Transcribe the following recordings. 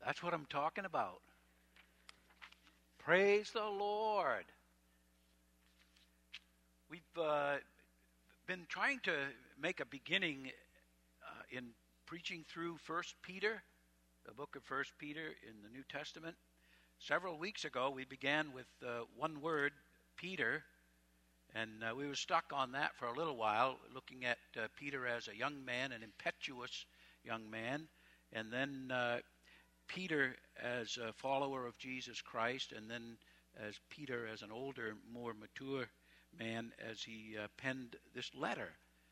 That's what I'm talking about. Praise the Lord. We've been trying to make a beginning in preaching through 1 Peter, the book of 1 Peter in the New Testament. Several weeks ago, we began with one word, Peter, and we were stuck on that for a little while, looking at Peter as a young man, an impetuous young man, and then Peter as a follower of Jesus Christ, and then as Peter as an older, more mature man as he penned this letter.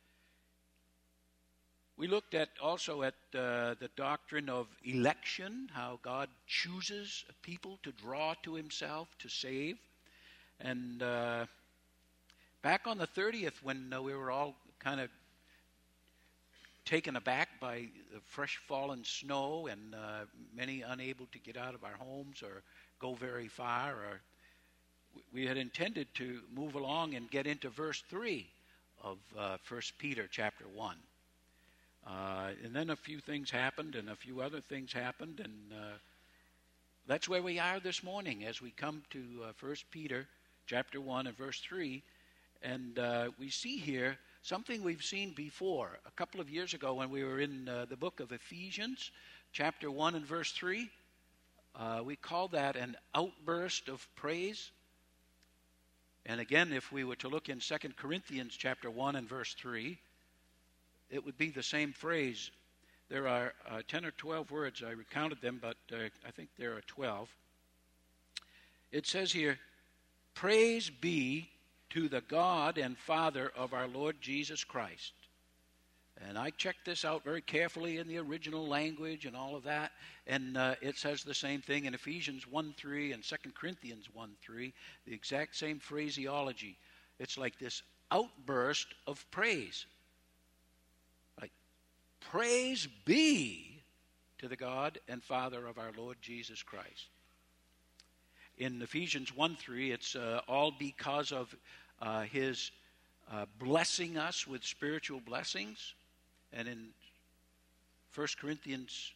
We looked at also at the doctrine of election, how God chooses people to draw to himself, to save. And back on the 30th, when we were all kind of taken aback by the fresh fallen snow and many unable to get out of our homes or go very far, or we had intended to move along and get into verse 3 of 1 Peter chapter 1. And then a few things happened and a few other things happened, and that's where we are this morning as we come to 1 Peter chapter 1 and verse 3. And we see here something we've seen before. A couple of years ago when we were in the book of Ephesians, chapter 1 and verse 3, we called that an outburst of praise. And again, if we were to look in 2 Corinthians chapter 1 and verse 3, it would be the same phrase. There are 10 or 12 words. I recounted them, but I think there are 12. It says here, "Praise be to the God and Father of our Lord Jesus Christ." And I checked this out very carefully in the original language and all of that, and it says the same thing in Ephesians 1:3 and 2 Corinthians 1:3, the exact same phraseology. It's like this outburst of praise. Like, praise be to the God and Father of our Lord Jesus Christ. In Ephesians 1:3, it's all because of his blessing us with spiritual blessings. And in 2 Corinthians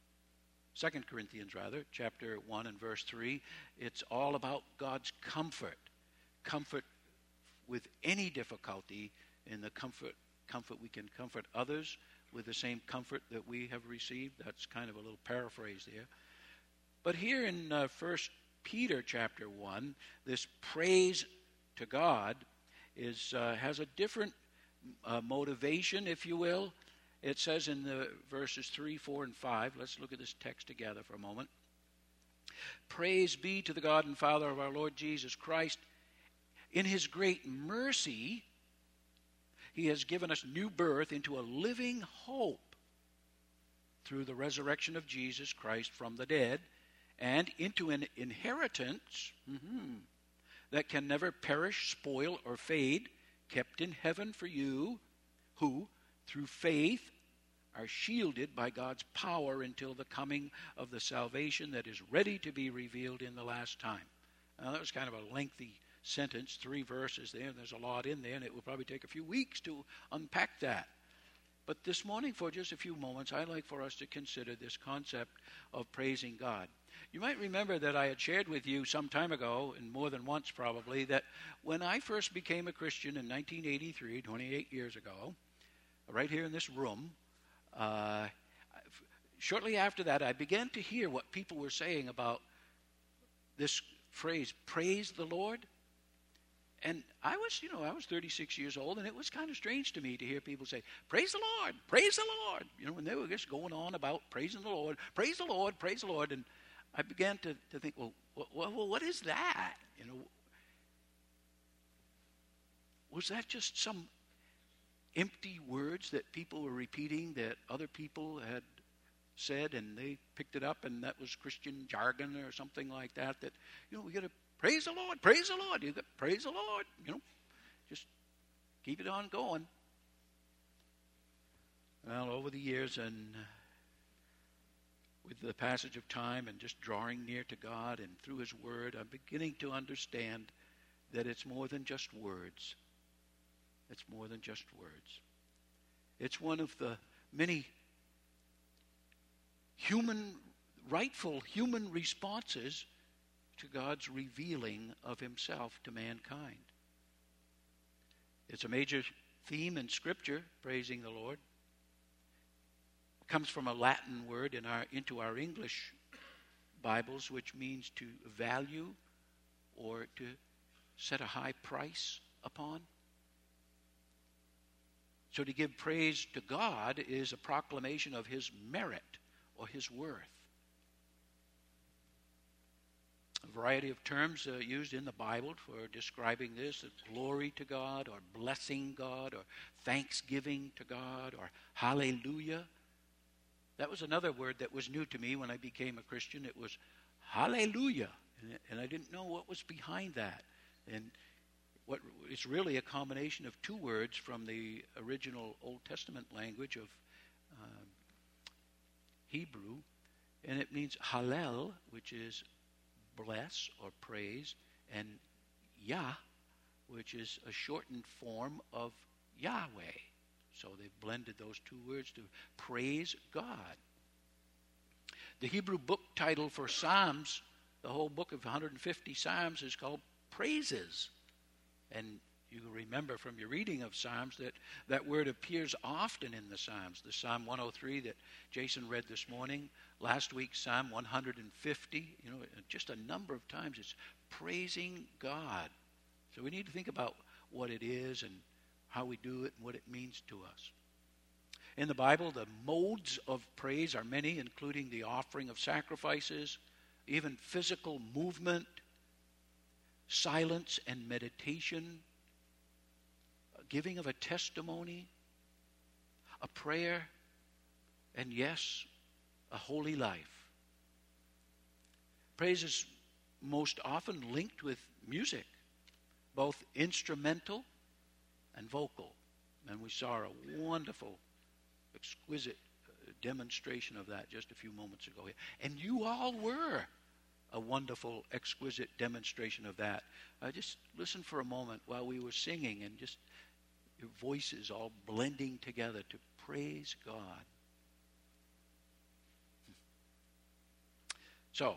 chapter 1 and verse 3, it's all about God's comfort. Comfort with any difficulty, in the comfort we can comfort others with the same comfort that we have received. That's kind of a little paraphrase there. But here in 1 Peter chapter 1, this praise to God has a different motivation, if you will. It says in the verses 3, 4, and 5, let's look at this text together for a moment. "Praise be to the God and Father of our Lord Jesus Christ. In his great mercy, he has given us new birth into a living hope through the resurrection of Jesus Christ from the dead, and into an inheritance that can never perish, spoil, or fade, kept in heaven for you, who, through faith, are shielded by God's power until the coming of the salvation that is ready to be revealed in the last time." Now, that was kind of a lengthy sentence, 3 verses there, and there's a lot in there, and it will probably take a few weeks to unpack that. But this morning, for just a few moments, I'd like for us to consider this concept of praising God. You might remember that I had shared with you some time ago, and more than once probably, that when I first became a Christian in 1983, 28 years ago, right here in this room, shortly after that, I began to hear what people were saying about this phrase, "praise the Lord." And I was 36 years old, and it was kind of strange to me to hear people say, "Praise the Lord, praise the Lord." And they were just going on about praising the Lord, praise the Lord, praise the Lord. And I began to think, well, what is that? Was that just some empty words that people were repeating that other people had said, and they picked it up, and that was Christian jargon or something like that, we got to praise the Lord, praise the Lord. You got praise the Lord, just keep it on going. Well, over the years and with the passage of time and just drawing near to God and through his word, I'm beginning to understand that it's more than just words. It's more than just words. It's one of the many human rightful human responses to God's revealing of himself to mankind. It's a major theme in Scripture, praising the Lord. It comes from a Latin word into our English Bibles, which means to value or to set a high price upon. So to give praise to God is a proclamation of his merit or his worth. A variety of terms used in the Bible for describing this: glory to God, or blessing God, or thanksgiving to God, or hallelujah. That was another word that was new to me when I became a Christian. It was hallelujah, and I didn't know what was behind that. And it's really a combination of two words from the original Old Testament language of Hebrew, and it means hallel, which is bless or praise, and Yah, which is a shortened form of Yahweh. So they've blended those two words to praise God. The Hebrew book title for Psalms, the whole book of 150 Psalms, is called Praises. And you remember from your reading of Psalms that that word appears often in the Psalms. The Psalm 103 that Jason read this morning, last week Psalm 150, just a number of times it's praising God. So we need to think about what it is and how we do it and what it means to us. In the Bible, the modes of praise are many, including the offering of sacrifices, even physical movement, silence and meditation, giving of a testimony, a prayer, and yes, a holy life. Praise is most often linked with music, both instrumental and vocal. And we saw a wonderful, exquisite demonstration of that just a few moments ago here. And you all were a wonderful, exquisite demonstration of that. Just listen for a moment while we were singing and just your voices all blending together to praise God. So,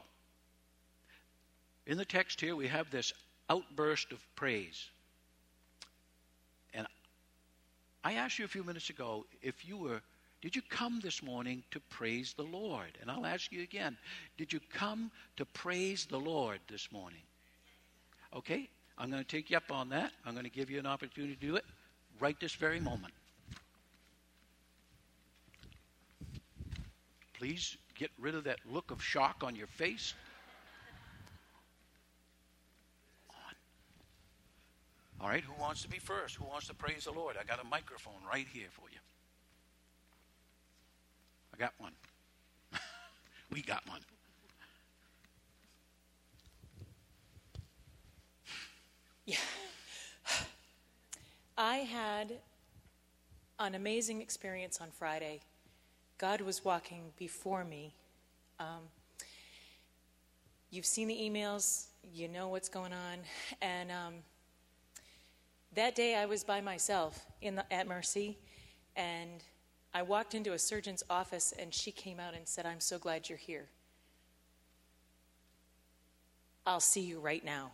in the text here we have this outburst of praise. And I asked you a few minutes ago did you come this morning to praise the Lord? And I'll ask you again, did you come to praise the Lord this morning? Okay, I'm going to take you up on that. I'm going to give you an opportunity to do it right this very moment. Please get rid of that look of shock on your face. All right, who wants to be first? Who wants to praise the Lord? I got a microphone right here for you. I got one. We got one. Yeah. I had an amazing experience on Friday. God was walking before me. You've seen the emails. You know what's going on. And that day I was by myself at Mercy, and I walked into a surgeon's office, and she came out and said, "I'm so glad you're here. I'll see you right now."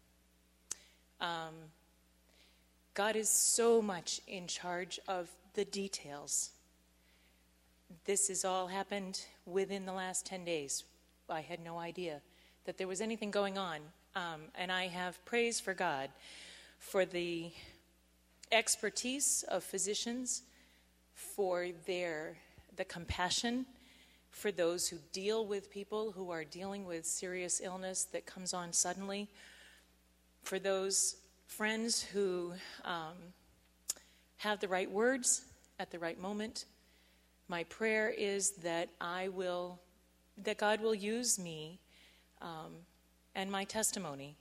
God is so much in charge of the details. This has all happened within the last 10 days. I had no idea that there was anything going on. And I have praise for God for the expertise of physicians, for the compassion for those who deal with people who are dealing with serious illness that comes on suddenly, for those friends who have the right words at the right moment. My prayer is that God will use me and my testimony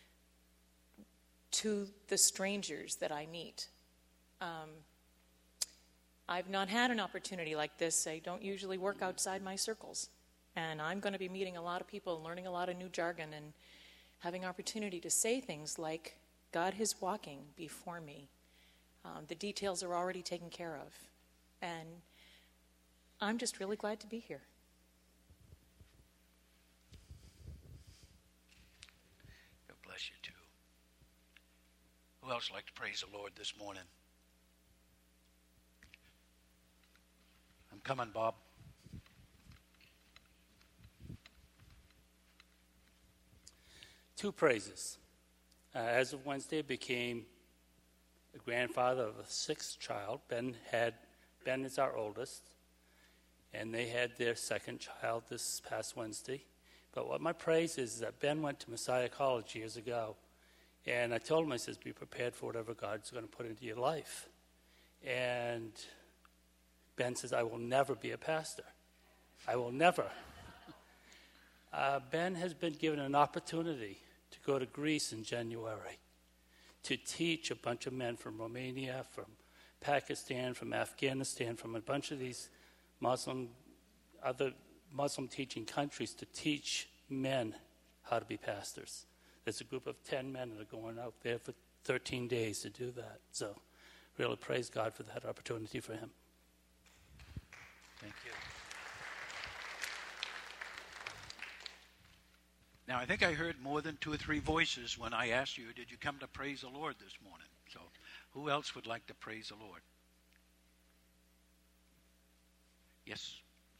to the strangers that I meet. I've not had an opportunity like this. I don't usually work outside my circles. And I'm going to be meeting a lot of people and learning a lot of new jargon and having opportunity to say things like, God is walking before me. The details are already taken care of. And I'm just really glad to be here. else would like to praise the Lord this morning? I'm coming, Bob. Two praises. As of Wednesday, I became a grandfather of a sixth child. Ben is our oldest, and they had their second child this past Wednesday. But what my praise is that Ben went to Messiah College years ago, and I told him, I says, be prepared for whatever God's going to put into your life. And Ben says, I will never be a pastor. I will never. Ben has been given an opportunity to go to Greece in January to teach a bunch of men from Romania, from Pakistan, from Afghanistan, from a bunch of these other Muslim teaching countries to teach men how to be pastors. There's a group of 10 men that are going out there for 13 days to do that. So really praise God for that opportunity for him. Thank you. Now, I think I heard more than 2 or 3 voices when I asked you, did you come to praise the Lord this morning? So who else would like to praise the Lord? Yes.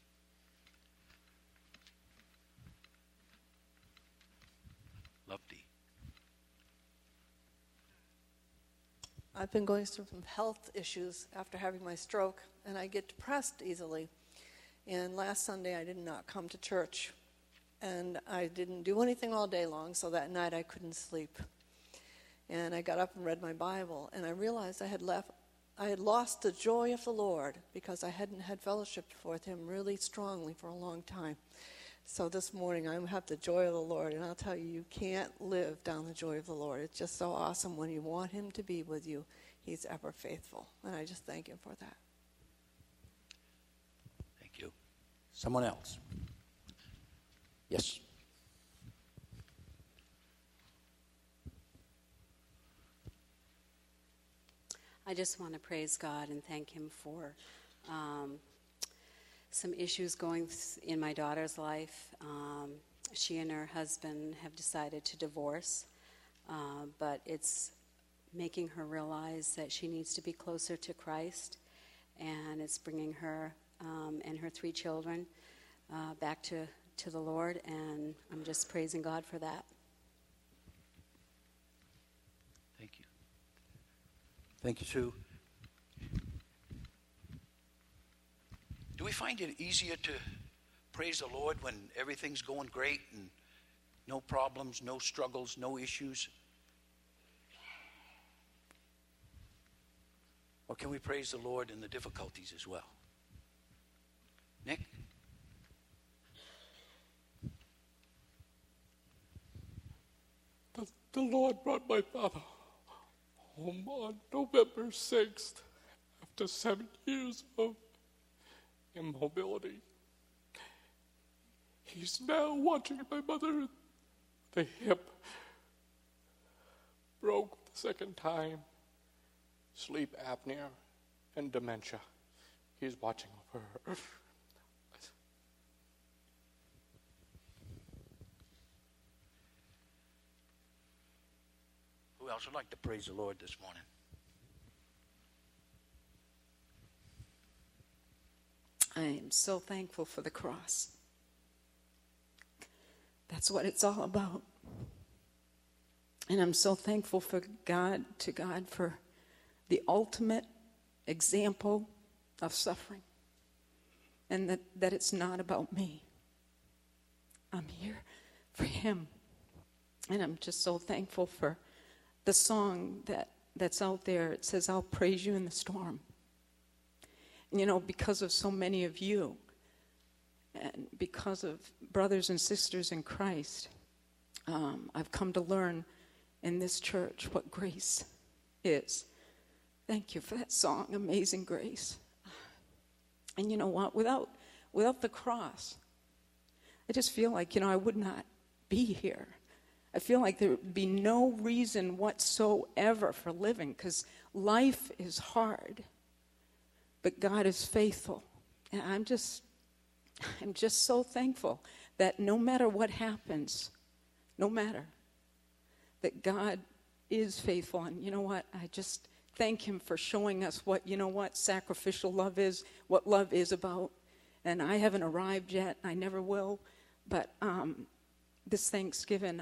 Lovely. I've been going through some health issues after having my stroke, and I get depressed easily. And last Sunday I did not come to church, and I didn't do anything all day long, so that night I couldn't sleep. And I got up and read my Bible, and I realized I had lost the joy of the Lord because I hadn't had fellowship with him really strongly for a long time. So this morning I have the joy of the Lord, and I'll tell you, you can't live down the joy of the Lord. It's just so awesome when you want him to be with you. He's ever faithful, and I just thank him for that. Thank you. Someone else? Yes. I just want to praise God and thank him for some issues going in my daughter's life. She and her husband have decided to divorce, but it's making her realize that she needs to be closer to Christ, and it's bringing her and her 3 children back to the Lord, and I'm just praising God for that. Thank you. Thank you, Sue. Do we find it easier to praise the Lord when everything's going great and no problems, no struggles, no issues? Or can we praise the Lord in the difficulties as well? Nick? The Lord brought my father home on November 6th after 7 years of immobility. He's now watching my mother. The hip broke the second time. Sleep apnea and dementia. He's watching over her. Who else would like to praise the Lord this morning? I am so thankful for the cross. That's what it's all about. And I'm so thankful for God for the ultimate example of suffering. And that it's not about me. I'm here for him. And I'm just so thankful for the song that's out there. It says, I'll praise you in the storm. You know, because of so many of you, and because of brothers and sisters in Christ, I've come to learn in this church what grace is. Thank you for that song, Amazing Grace. And you know what? Without the cross, I just feel like, I would not be here. I feel like there would be no reason whatsoever for living, because life is hard. But God is faithful. And I'm just so thankful that no matter what happens, that God is faithful. And you know what? I just thank him for showing us what sacrificial love is, what love is about. And I haven't arrived yet. I never will. But this Thanksgiving,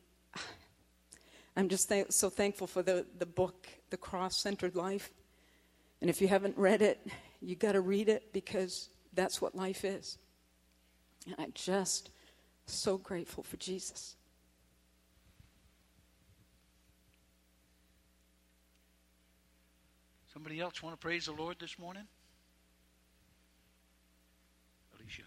I'm just so thankful for the book, The Cross-Centered Life. And if you haven't read it, you got to read it, because that's what life is. And I'm just so grateful for Jesus. Somebody else want to praise the Lord this morning? Alicia.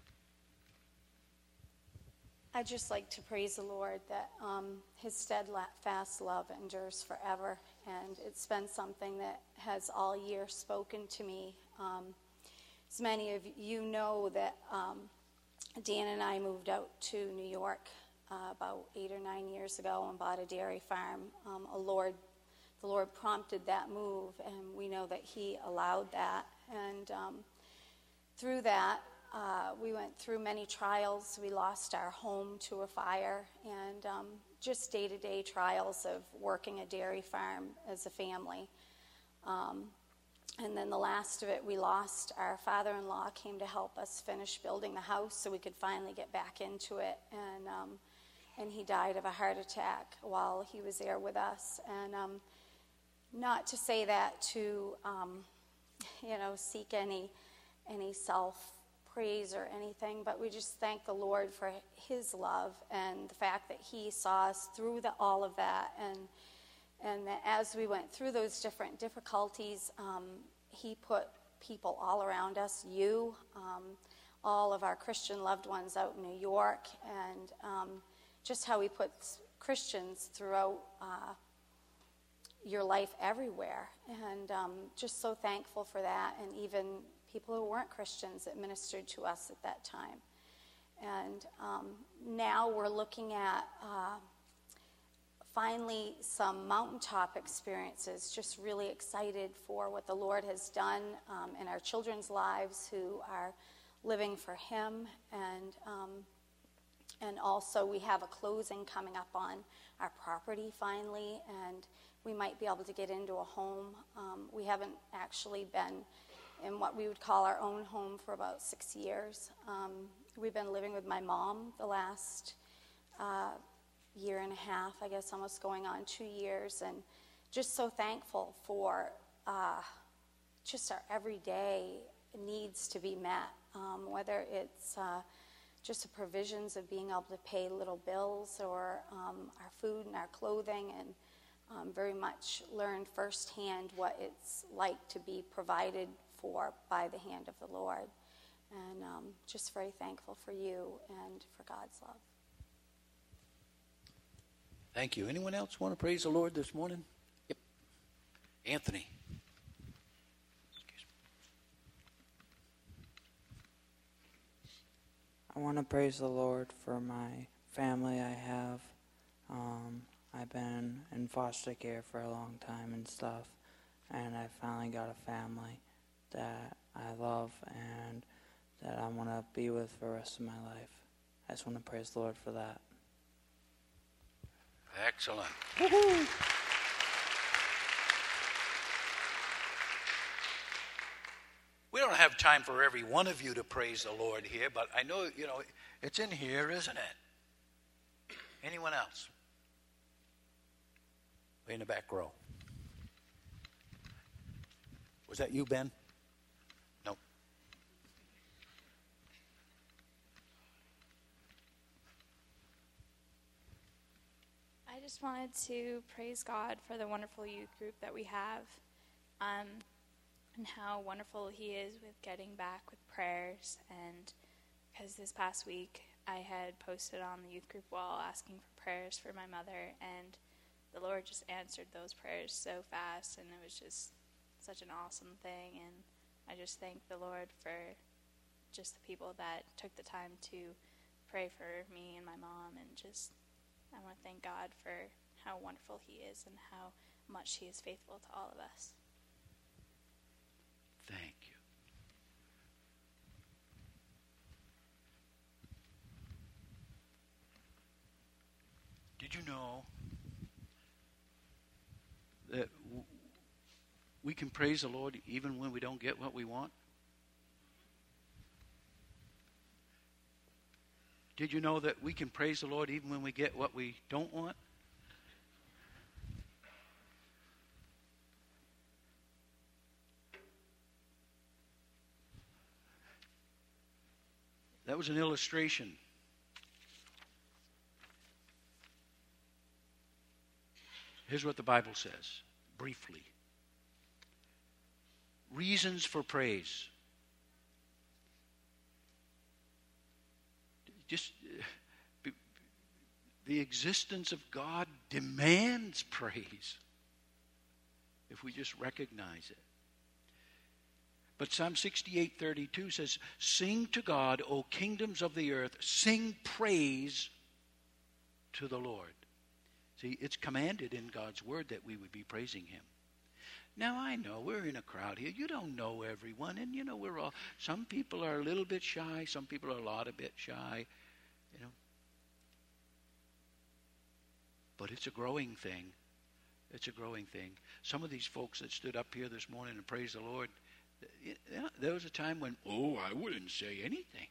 I'd just like to praise the Lord that his steadfast love endures forever. And it's been something that has all year spoken to me. As many of you know, that Dan and I moved out to New York about 8 or 9 years ago and bought a dairy farm. The Lord prompted that move, and we know that he allowed that. And through that, we went through many trials. We lost our home to a fire, and just day-to-day trials of working a dairy farm as a family. And then the last of it, we lost. Our father-in-law came to help us finish building the house so we could finally get back into it. And he died of a heart attack while he was there with us. And not to say that to, seek any self-praise or anything, but we just thank the Lord for his love and the fact that he saw us through all of that. And that as we went through those different difficulties, he put people all around us, all of our Christian loved ones out in New York, and just how he puts Christians throughout your life everywhere. And just so thankful for that, and even people who weren't Christians that ministered to us at that time. And now we're looking at finally some mountaintop experiences. Just really excited for what the Lord has done in our children's lives who are living for him. And also we have a closing coming up on our property finally, and we might be able to get into a home. We haven't actually been in what we would call our own home for about 6 years. We've been living with my mom the last year and a half, I guess, almost going on 2 years, and just so thankful for just our everyday needs to be met, whether it's just the provisions of being able to pay little bills, or our food and our clothing, and very much learned firsthand what it's like to be provided for by the hand of the Lord. And just very thankful for you and for God's love. Thank you. Anyone else want to praise the Lord this morning? Yep. Anthony. I want to praise the Lord for my family I have. I've been in foster care for a long time and stuff, and I finally got a family that I love and that I want to be with for the rest of my life. I just want to praise the Lord for that. Excellent. Woo-hoo. We don't have time for every one of you to praise the Lord here, but I know, it's in here, isn't it? Anyone else? Way in the back row. Was that you, Ben? No. I just wanted to praise God for the wonderful youth group that we have, and how wonderful he is with getting back with prayers. And because this past week I had posted on the youth group wall asking for prayers for my mother, and the Lord just answered those prayers so fast, and it was just such an awesome thing. And I just thank the Lord for just the people that took the time to pray for me and my mom, and just I want to thank God for how wonderful he is and how much he is faithful to all of us. Thank you. Did you know that we can praise the Lord even when we don't get what we want? Did you know that we can praise the Lord even when we get what we don't want? That was an illustration. Here's what the Bible says, briefly. Reasons for praise. Just the existence of God demands praise if we just recognize it. But Psalm 68:32 says, "Sing to God, O kingdoms of the earth, sing praise to the Lord." See, it's commanded in God's word that we would be praising him. Now, I know we're in a crowd here. You don't know everyone. And, some people are a little bit shy. Some people are a lot of bit shy. But it's a growing thing. It's a growing thing. Some of these folks that stood up here this morning and praised the Lord, there was a time when, I wouldn't say anything.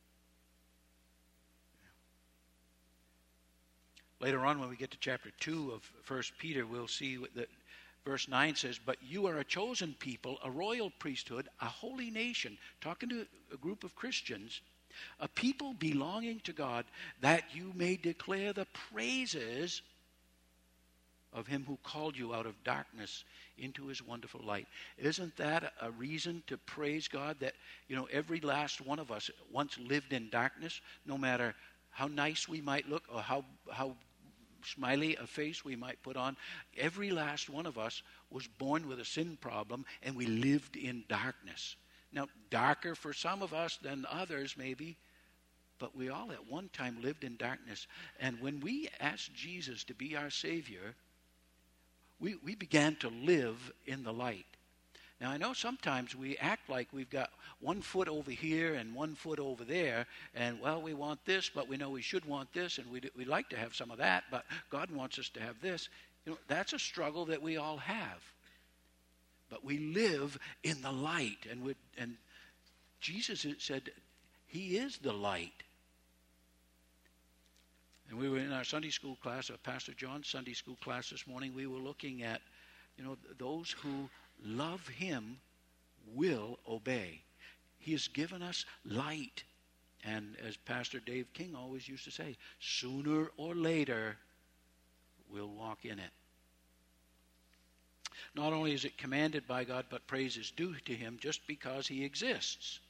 Later on, when we get to chapter 2 of 1 Peter, we'll see that verse 9 says, "But you are a chosen people, a royal priesthood, a holy nation," talking to a group of Christians, "a people belonging to God, that you may declare the praises of him who called you out of darkness into his wonderful light." Isn't that a reason to praise God that, every last one of us once lived in darkness, no matter how nice we might look or how smiley a face we might put on? Every last one of us was born with a sin problem, and we lived in darkness. Now, darker for some of us than others maybe, but we all at one time lived in darkness. And when we asked Jesus to be our Savior, we began to live in the light. Now, I know sometimes we act like we've got 1 foot over here and 1 foot over there, and, we want this, but we know we should want this, and we'd like to have some of that, but God wants us to have this. That's a struggle that we all have. But we live in the light, and Jesus said he is the light. And we were in our Sunday school class, Pastor John's Sunday school class this morning. We were looking at, those who love him will obey. He has given us light. And as Pastor Dave King always used to say, sooner or later, we'll walk in it. Not only is it commanded by God, but praise is due to him just because he exists.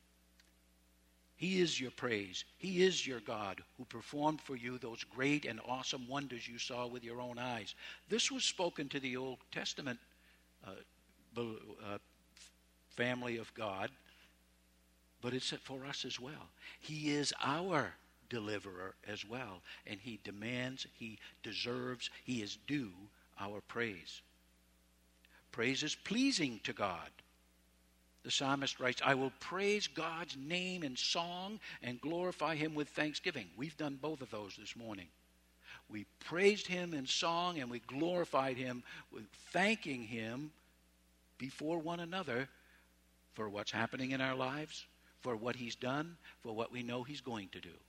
He is your praise. He is your God who performed for you those great and awesome wonders you saw with your own eyes. This was spoken to the Old Testament family of God, but it's for us as well. He is our deliverer as well, and he demands, he deserves, he is due our praise. Praise is pleasing to God. The psalmist writes, "I will praise God's name in song and glorify him with thanksgiving." We've done both of those this morning. We praised him in song and we glorified him with thanking him before one another for what's happening in our lives, for what he's done, for what we know he's going to do.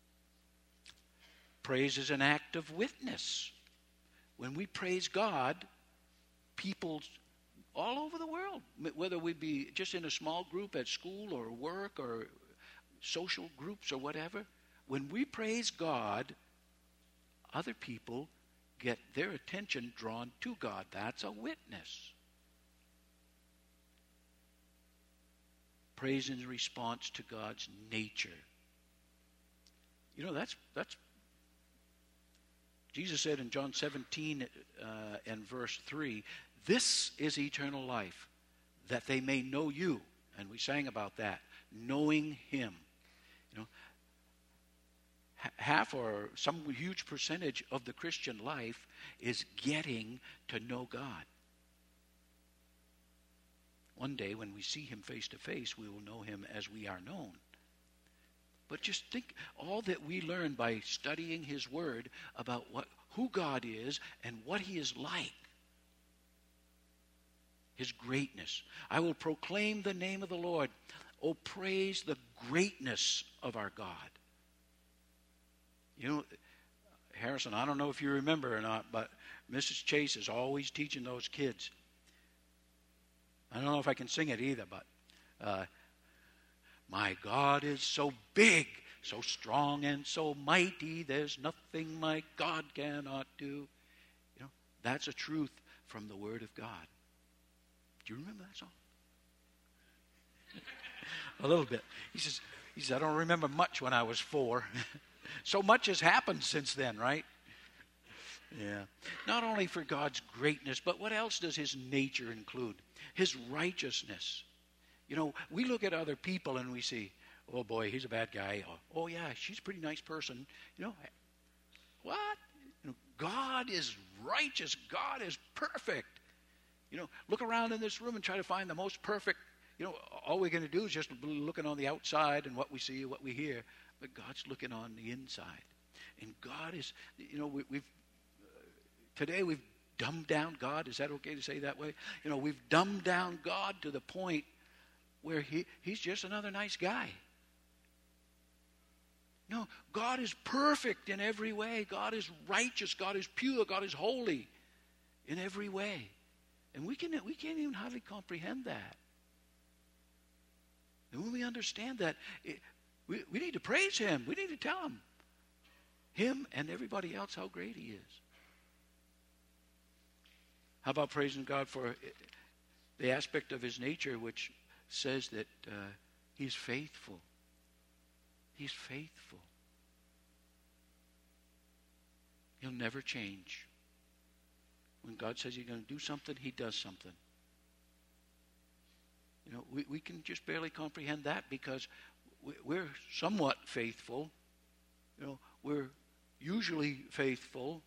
Praise is an act of witness. When we praise God, people all over the world, whether we be just in a small group at school or work or social groups or whatever, when we praise God, other people get their attention drawn to God. That's a witness. Praise in response to God's nature. That's Jesus said in John 17 and verse 3, "This is eternal life, that they may know you." And we sang about that, knowing him. Half or some huge percentage of the Christian life is getting to know God. One day when we see him face to face, we will know him as we are known. But just think all that we learn by studying his word about who God is and what he is like. His greatness. I will proclaim the name of the Lord. Oh, praise the greatness of our God. You know, Harrison, I don't know if you remember or not, but Mrs. Chase is always teaching those kids. I don't know if I can sing it either, but my God is so big, so strong and so mighty, there's nothing my God cannot do. You know, that's a truth from the Word of God. Do you remember that song? A little bit. He says, I don't remember much when I was 4. So much has happened since then, right? Yeah. Not only for God's greatness, but what else does His nature include? His righteousness. You know, we look at other people and we see, oh boy, he's a bad guy. Oh yeah, she's a pretty nice person. You know, what? You know, God is righteous. God is perfect. You know, look around in this room and try to find the most perfect. You know, all we're going to do is just looking on the outside and what we see, what we hear. But God's looking on the inside. And God is, you know, today we've dumbed down God. Is that okay to say that way? You know, we've dumbed down God to the point where he's just another nice guy. No, God is perfect in every way. God is righteous. God is pure. God is holy in every way. And we can't even hardly comprehend that. And when we understand that, we need to praise Him. We need to tell Him and everybody else how great He is. How about praising God for the aspect of His nature which says that He's faithful? He's faithful. He'll never change. When God says He's going to do something, He does something. You know, we can just barely comprehend that because we're somewhat faithful. You know, we're usually faithful.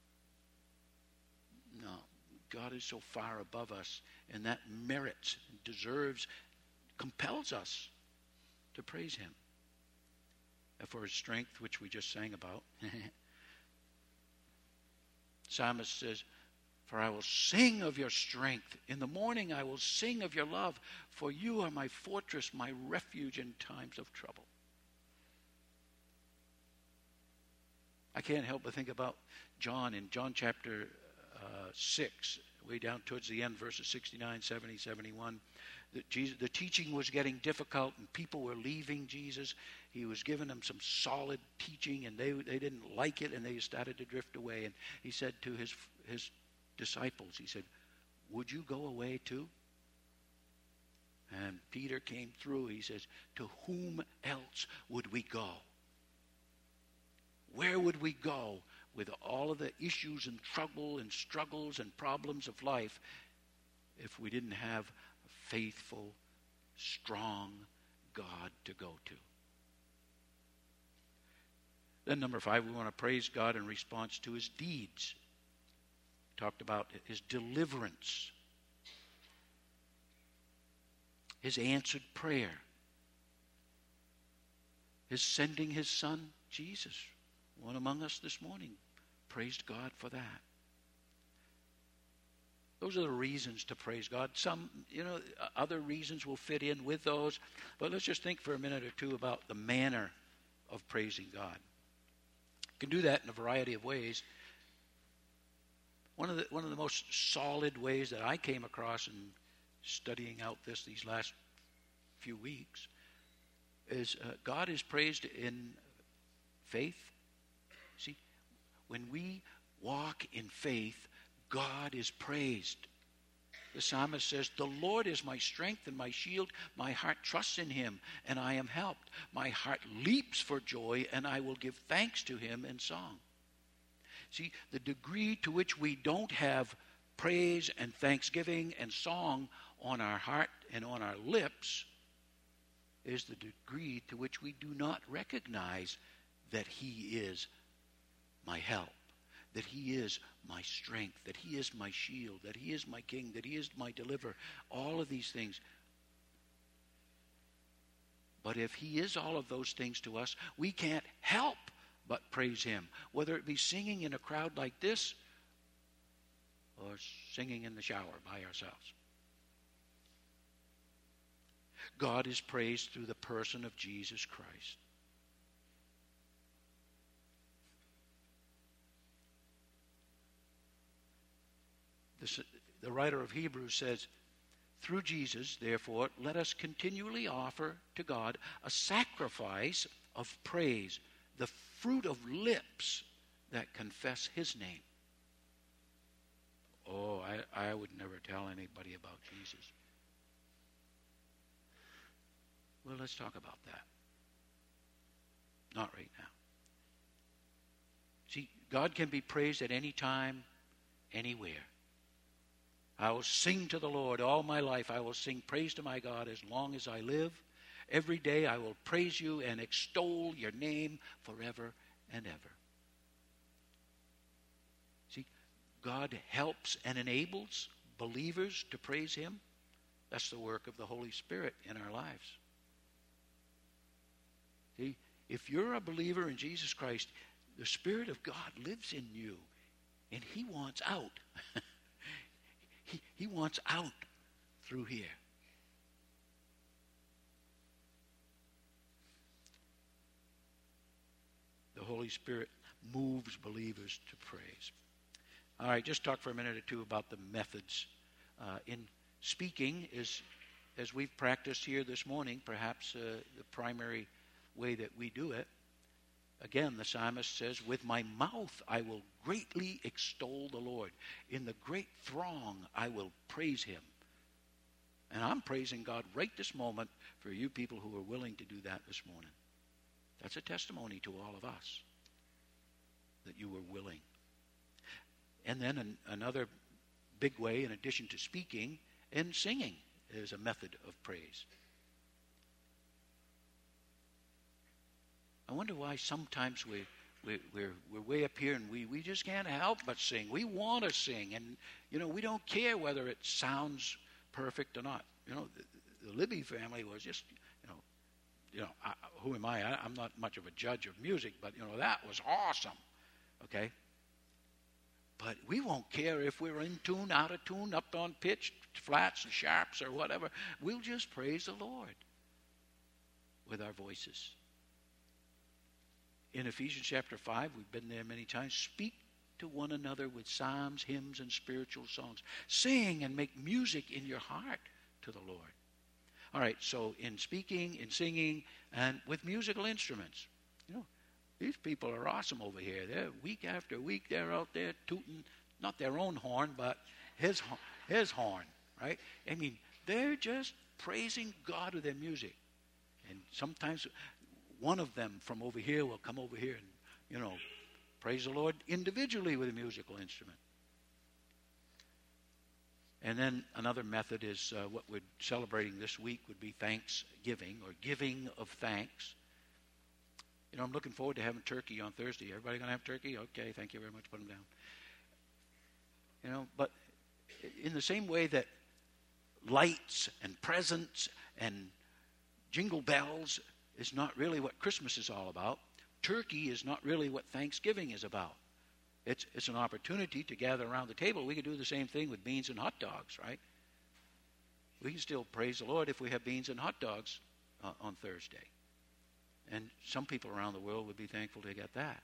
No, God is so far above us, and that merits, deserves, compels us to praise Him. And for His strength, which we just sang about. Psalmist says, for I will sing of your strength. In the morning I will sing of your love, for you are my fortress, my refuge in times of trouble. I can't help but think about John in John chapter 6, way down towards the end, verses 69, 70, 71. The teaching was getting difficult and people were leaving Jesus. He was giving them some solid teaching and they didn't like it and they started to drift away. And he said to his disciples, he said, would you go away too? And Peter came through. He says, to whom else would we go? Where would we go with all of the issues and trouble and struggles and problems of life if we didn't have a faithful, strong God to go to? Then number 5, we want to praise God in response to His deeds. Talked about His deliverance, His answered prayer, His sending His Son, Jesus, one among us this morning. Praised God for that. Those are the reasons to praise God. Some, other reasons will fit in with those. But let's just think for a minute or two about the manner of praising God. You can do that in a variety of ways. One of the most solid ways that I came across in studying out these last few weeks is God is praised in faith. See, when we walk in faith, God is praised. The psalmist says, the Lord is my strength and my shield. My heart trusts in Him, and I am helped. My heart leaps for joy, and I will give thanks to Him in song. See, the degree to which we don't have praise and thanksgiving and song on our heart and on our lips is the degree to which we do not recognize that He is my help, that He is my strength, that He is my shield, that He is my King, that He is my deliverer, all of these things. But if He is all of those things to us, we can't help but praise Him, whether it be singing in a crowd like this or singing in the shower by ourselves. God is praised through the person of Jesus Christ. The writer of Hebrews says, through Jesus, therefore, let us continually offer to God a sacrifice of praise, the fruit of lips that confess his name. Oh, I would never tell anybody about Jesus. Well, let's talk about that. Not right now. See, God can be praised at any time, anywhere. I will sing to the Lord all my life. I will sing praise to my God as long as I live. Every day I will praise you and extol your name forever and ever. See, God helps and enables believers to praise him. That's the work of the Holy Spirit in our lives. See, if you're a believer in Jesus Christ, the Spirit of God lives in you, and he wants out. He wants out through here. The Holy Spirit moves believers to praise. All right, just talk for a minute or two about the methods. In speaking, as we've practiced here this morning, perhaps the primary way that we do it. Again, the psalmist says, with my mouth I will greatly extol the Lord. In the great throng I will praise him. And I'm praising God right this moment for you people who are willing to do that this morning. That's a testimony to all of us that you were willing. And then another big way, in addition to speaking, and singing is a method of praise. I wonder why sometimes we're way up here and we just can't help but sing. We want to sing, and we don't care whether it sounds perfect or not. The Libby family was just who am I? I'm not much of a judge of music, but that was awesome. Okay, but we won't care if we're in tune, out of tune, up on pitch, flats and sharps or whatever. We'll just praise the Lord with our voices. In Ephesians chapter 5, we've been there many times, speak to one another with psalms, hymns, and spiritual songs. Sing and make music in your heart to the Lord. All right, so in speaking, in singing, and with musical instruments. These people are awesome over here. They're week after week, they're out there tooting, not their own horn, but his horn, right? I mean, they're just praising God with their music. And sometimes one of them from over here will come over here and, praise the Lord individually with a musical instrument. And then another method is what we're celebrating this week would be Thanksgiving or giving of thanks. I'm looking forward to having turkey on Thursday. Everybody going to have turkey? Okay, thank you very much. Put them down. But in the same way that lights and presents and jingle bells is not really what Christmas is all about, turkey is not really what Thanksgiving is about. It's an opportunity to gather around the table. We could do the same thing with beans and hot dogs, right? We can still praise the Lord if we have beans and hot dogs on Thursday. And some people around the world would be thankful to get that.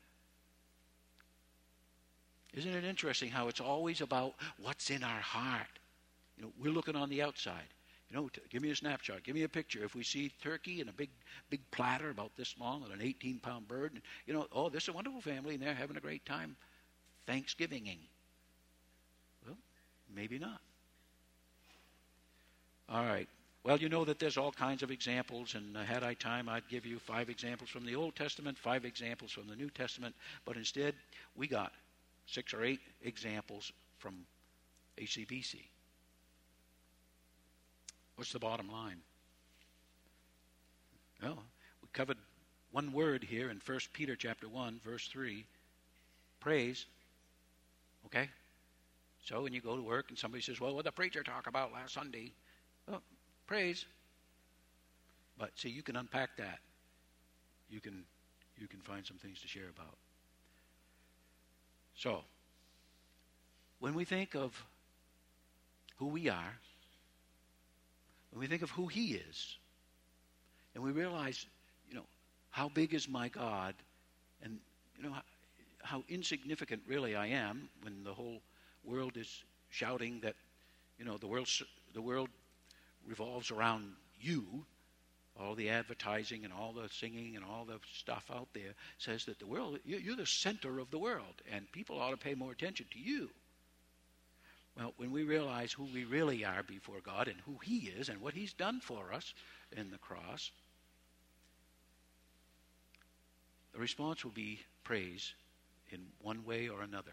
Isn't it interesting how it's always about what's in our heart? We're looking on the outside. Give me a snapshot. Give me a picture. If we see turkey and a big platter about this long and an 18-pound bird, and, this is a wonderful family, and they're having a great time Thanksgiving-ing. Well, maybe not. All right. Well, you know that there's all kinds of examples, and had I time, I'd give you 5 examples from the Old Testament, 5 examples from the New Testament, but instead, we got 6 or 8 examples from ACBC. What's the bottom line? Well, we covered one word here in 1 Peter chapter 1, verse 3, praise. Okay? So when you go to work and somebody says, well, what did the preacher talk about last Sunday? Well, praise. But see, you can unpack that. You can find some things to share about. So, when we think of who we are, when we think of who he is, and we realize, how big is my God, and how insignificant really I am when the whole world is shouting that, the world revolves around you. All the advertising and all the singing and all the stuff out there says that the world, you're the center of the world, and people ought to pay more attention to you. Well, when we realize who we really are before God and who He is and what He's done for us in the cross, the response will be praise in one way or another.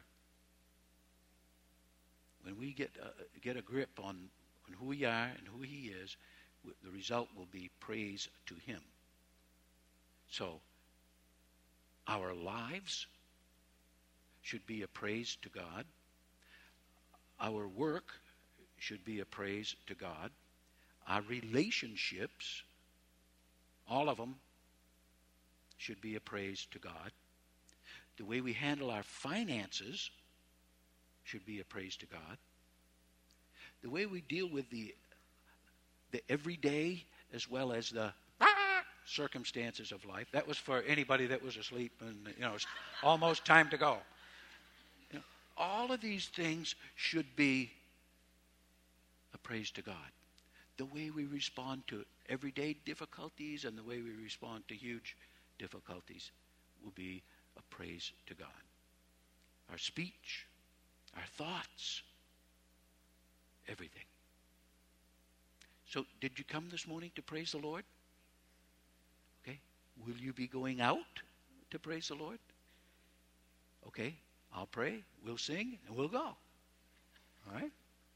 When we get a grip on who we are and who He is, the result will be praise to Him. So, our lives should be a praise to God. Our work should be a praise to God. Our relationships, all of them, should be a praise to God. The way we handle our finances should be a praise to God. The way we deal with the everyday as well as the circumstances of life. That was for anybody that was asleep and, it's almost time to go. All of these things should be a praise to God. The way we respond to everyday difficulties and the way we respond to huge difficulties will be a praise to God. Our speech, our thoughts, everything. So, did you come this morning to praise the Lord? Okay. Will you be going out to praise the Lord? Okay. I'll pray, we'll sing, and we'll go. All right?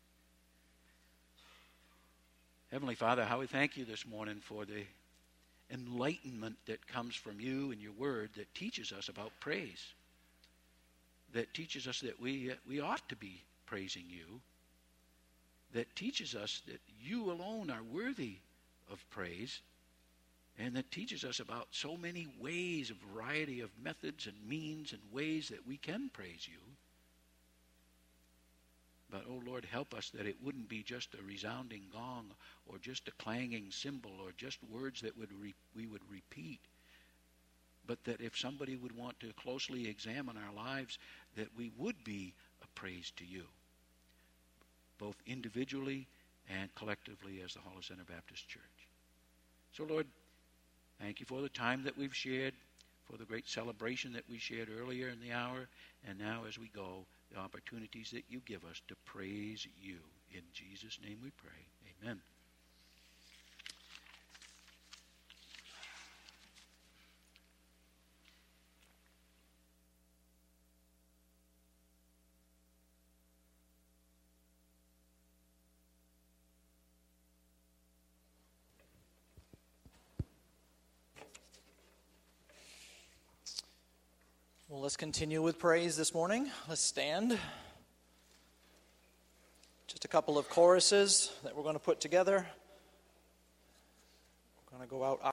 Heavenly Father, how we thank you this morning for the enlightenment that comes from you and your word that teaches us about praise, that teaches us that we ought to be praising you, that teaches us that you alone are worthy of praise, and that teaches us about so many ways, a variety of methods and means and ways that we can praise you. But, oh Lord, help us that it wouldn't be just a resounding gong or just a clanging cymbal or just words that we would repeat, but that if somebody would want to closely examine our lives, that we would be a praise to you, both individually and collectively as the Hollis Center Baptist Church. So, Lord, thank you for the time that we've shared, for the great celebration that we shared earlier in the hour, and now as we go, the opportunities that you give us to praise you. In Jesus' name we pray. Amen. Well, let's continue with praise this morning. Let's stand. Just a couple of choruses that we're going to put together. We're going to go out.